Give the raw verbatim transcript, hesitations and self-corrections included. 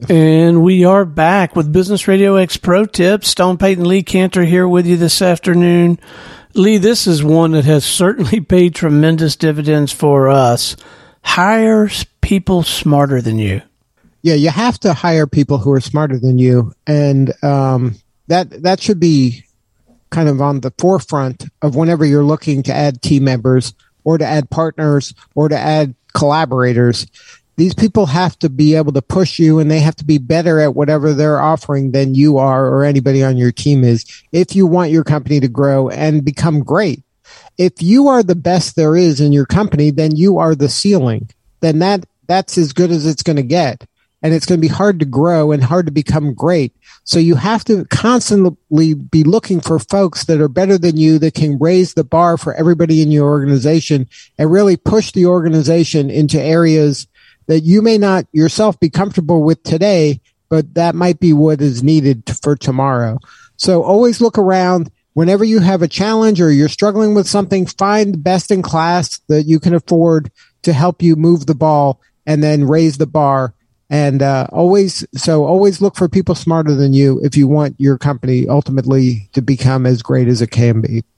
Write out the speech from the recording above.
And we are back with Business Radio X Pro Tips. Stone Payton, Lee Cantor here with you this afternoon. Lee, this is one that has certainly paid tremendous dividends for us. Hire people smarter than you. Yeah, you have to hire people who are smarter than you. And um, that that should be kind of on the forefront of whenever you're looking to add team members or to add partners or to add collaborators. These people have to be able to push you, and they have to be better at whatever they're offering than you are or anybody on your team is if you want your company to grow and become great. If you are the best there is in your company, then you are the ceiling. Then that that's as good as it's going to get. And it's going to be hard to grow and hard to become great. So you have to constantly be looking for folks that are better than you, that can raise the bar for everybody in your organization and really push the organization into areas that you may not yourself be comfortable with today, but that might be what is needed for tomorrow. So always look around. Whenever you have a challenge or you're struggling with something, find the best in class that you can afford to help you move the ball and then raise the bar. And uh, always, so always look for people smarter than you if you want your company ultimately to become as great as it can be.